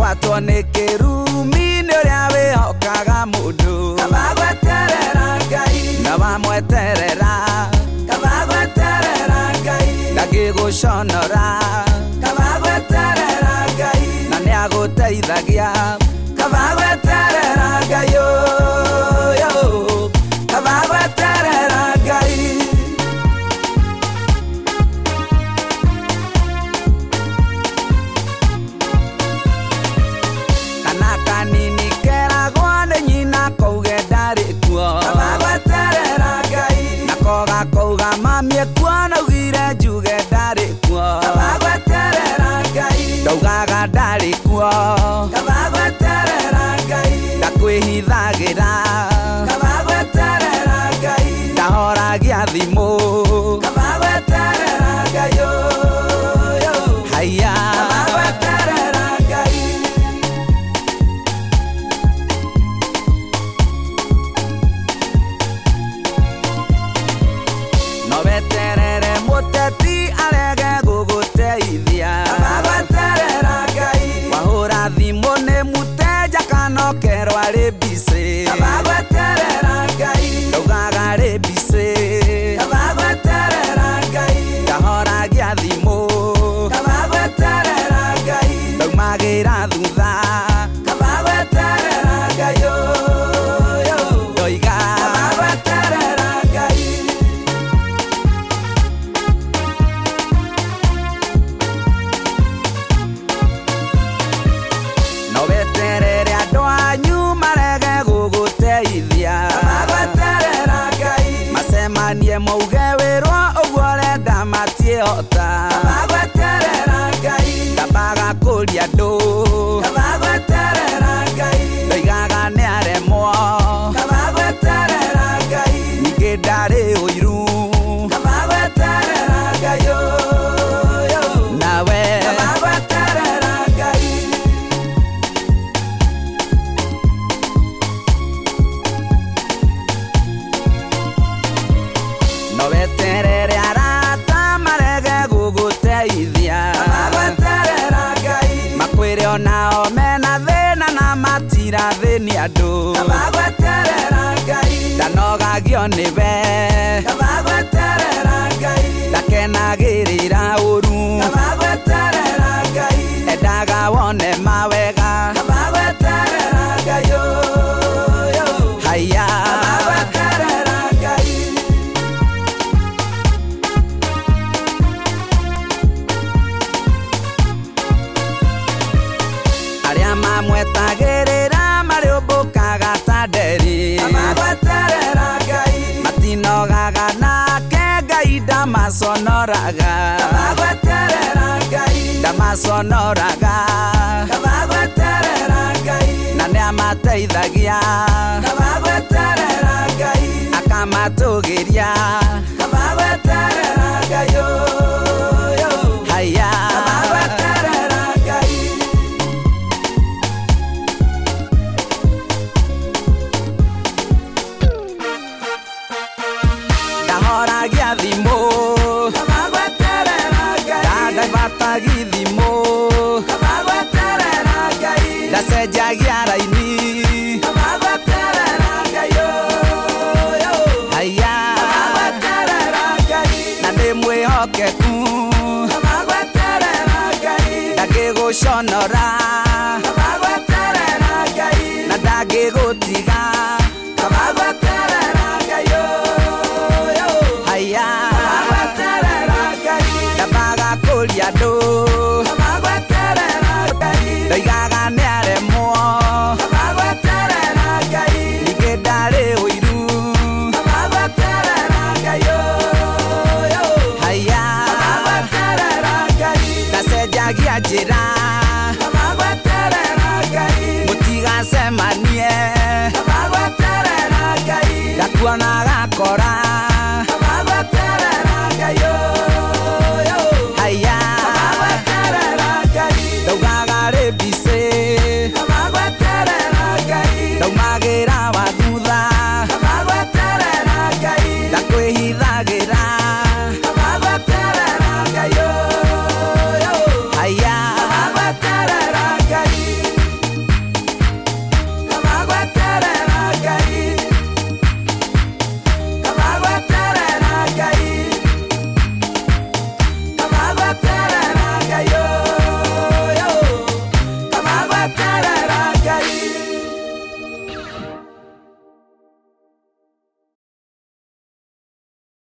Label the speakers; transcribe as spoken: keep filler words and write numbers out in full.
Speaker 1: watwo nĩ kĩrumi nĩ ũrĩa wĩhokaga mũndũ kaba gweterera Ngai na wamweterera kaba gweterera Ngai ndangĩgũconora kaba gweterera Ngai na nĩagũteithagia kaba gweterera Ngai yo kaba gweterera Ngai kana kanini keragwo nĩ nyina kauge ndarĩ kuo kaba gweterera Ngai nako gakauga mamie kuo naugire njuge ndarĩ kuo kaba gweterera Ngai ndaugaga ndarĩ kuo kaba gweterera Ngai ndakwĩhithagĩra kaba gweterera Ngai ndahoragia thimũ kaba gweterera Ngai yo haya kaba gweterera Ngai no weterere mũteti arege gũgũteithia kaba gweterera Ngai wahũra thimũ nĩ mũteja kanokerwo arĩ mbicĩ kaba gweterera Ngai ndaugaga arĩ mbicĩ kaba gweterera Ngai ndahoragia thimũ kaba gweterera Ngai ndaumagĩra thutha kaba gweterera Ngai yo ndoiga kaba gweterera Ngai no weterere andũ anyu marege gũgũteithia kaba gweterera Ngai macemanie mauge wĩrwo ũguo ũrenda matiĩhota kaba gweterera Ngai ndambaga kũria andũ kaba gweterera Ngai ndoigaga nĩaremwo kaba gweterera Ngai ningĩ ndarĩ ũiru kaba gweterera Ngai yo nawe kaba gweterera Ngai no weterere arata marege gũgũteithia kaba gweterera Ngai makwĩre onao mena thĩna na matirathĩni andũ kaba gweterera Ngai ndanogagio nĩwe kaba gweterera Ngai ndakenagĩrĩra ũru kaba gweterera Ngai endaga wone mawega kaba gweterera Ngai yo haya kaba gweterera Ngai arĩa mamwetagĩrĩra marĩũmbũkaga ta nderi kaba gweterera Ngai matinogaga nake Ngai ndamaconoraga kaba gweterera Ngai ndamaconoraga kaba gweterera Ngai na nĩamateithagia kaba gweterera Ngai akamatũgĩria kaba gweterera Ngai yo haya kaba gweterera Ngai ndahoragia thimũ kaba gweterera Ngai ndadaibatagia thimũ kaba gweterera Ngai ndacenjagia raini kaba gweterera Ngai yo haya kaba gweterera Ngai na ndĩmwĩhokeku kaba gweterera Ngai ndangĩgũconora kaba gweterera Ngai na ndangĩgũtiga kaba gweterera Ngai yo haya kaba gweterera Ngai ndambaga kũria andũ kaba gweterera Ngai ndoigaga nĩaremwo kaba gweterera Ngai ningĩ ndarĩ ũiru kaba gweterera Ngai yo haya kaba gweterera Ngai ndacenjagia njĩra kaba gweterera Ngai mũtigacemanie kaba gweterera Ngai ndakuona